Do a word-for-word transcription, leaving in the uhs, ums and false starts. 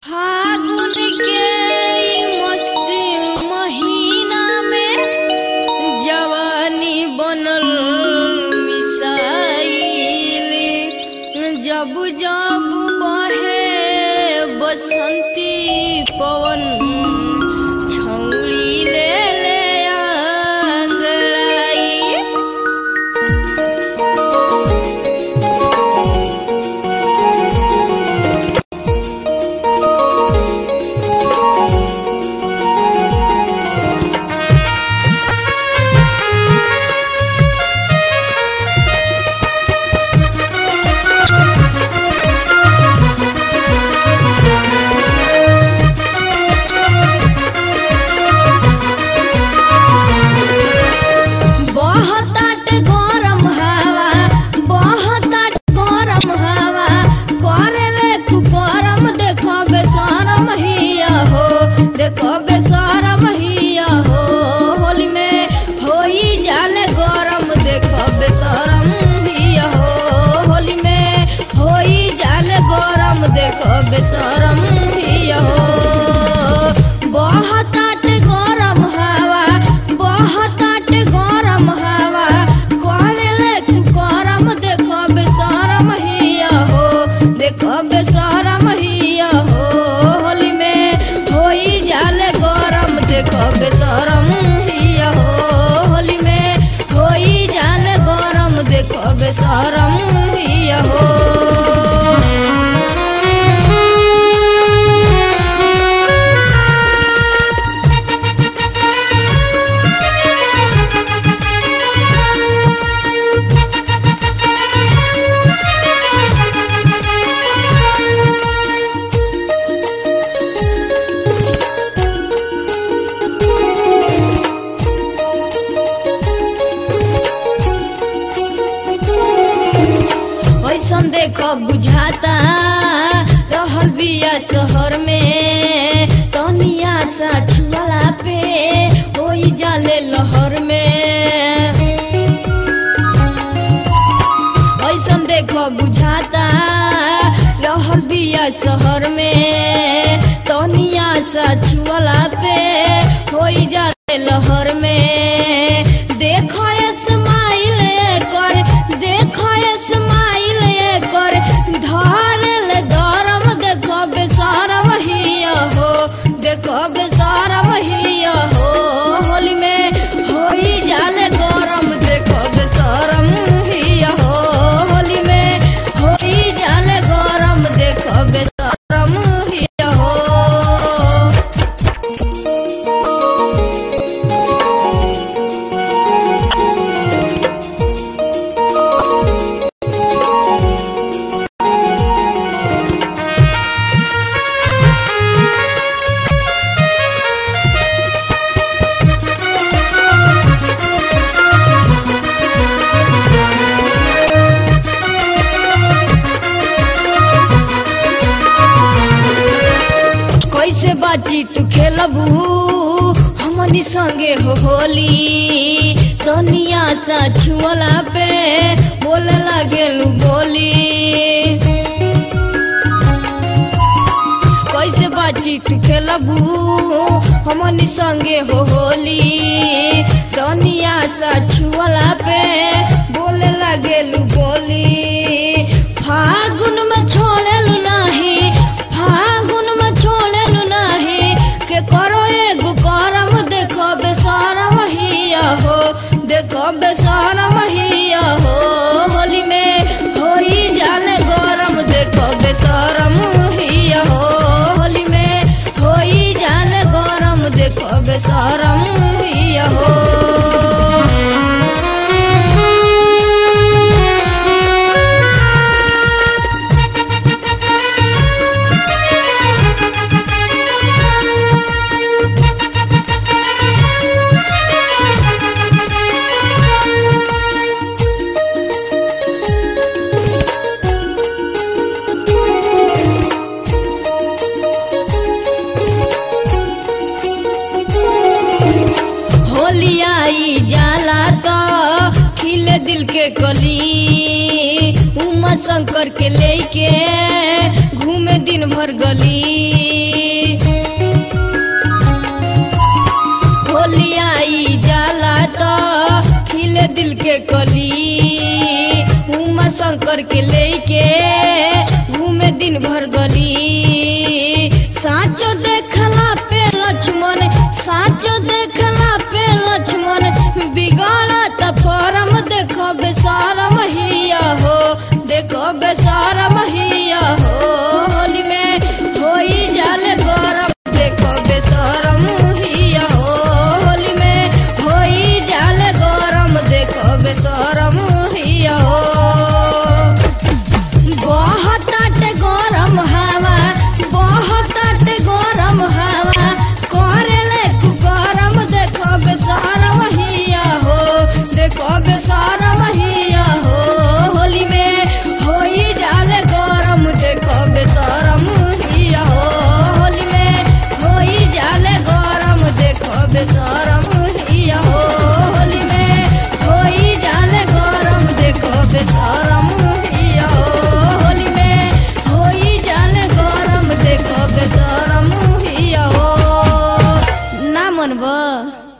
फागुन के मस्ती महीना में जवानी बनल मिसाइल, जब जब बहे बसंती पवन छौड़ी ले ले आंगड़ाई। देखो बेसारा महिया हो, होली में होई जाले गरम। देखो बेसारा महिया हो, होली में होई जाले गरम। देखो बेसारा महिया हो, बहुत गरम हवा, बहुत गरम हवा करेले गरम। देखो बेसारा महिया हो, देखो बेसारा महिया हो, होली में होई जाले गरम। देखो बेशरम हिया हो, होली में होई जाले गरम। देखो बेशरम हिया हो। देखो बुझाता रहल बिया शहर में, तनिया सा छुअला पे होई जाले लहर में। ऐसन देखो बुझाता रहल बिया शहर में, तनिया सा छुअला पे होई जाले लहर में। देखो स्माइल कर, देखो स्माइल कर धरल दरम। देखो बेसारा महिया हो, देखो बेसारा महिया हो, होली में होई जाले गरम। देखो बेसारा महिया हो, होली में होई जाले गरम। देखो बेसारा महिया हो। कैसे बाची तू खेलबू हमनी संगे हो होली, तनिया सा छुअला पे बोले लागेलू बोली। कैसे बाची तू खेलबू हमनी संगे हो होली, तनिया सा छुअला पे बोले लागेलू बोली। फागुन में छोड़ेलू नाही, फागुन में छोड़ेलू नाही के करो एगो करम। देखो बेसारा महिया हो, देखो बेसारा महिया हो, होली में होई जाले गरम। देखो बेसारा महिया हो, होली में होई जाले गरम। देखो बेसारा महिया हो। होली आई जाला तो खिले दिल के कली, उमा शंकर के लेके घूमे दिन भर गली। होली आई जाला तो खिले दिल के कली। उमा शंकर के लेके घूमे दिन भर गली। साचो देखला पे लक्ष्मण, साचो देखला पे लक्ष्मण बिगड़ा त परम। देखो बेसारम हिया हो, देखो बेसारम हिया हो। होली में होई जाले गरम, देखो बेसारम हिया हो। होली में होई जाले गरम, देखो बेसारम हिया हो। बहुत गरम हवा, बहुत गरम हवा करेले गरम। देखो बेसारम हिया हो, देखो बेसारम हिया हो। होली में होई जाले गरम, देखो बेसारम हिया हो। होली में होई जाले गरम, देखो बेसारम हिया हो। होली में होई जाले गरम, देखो बेसारम हिया हो। होली में होई जाले गरम, देखो बेसारम हिया हो। ना मनबा।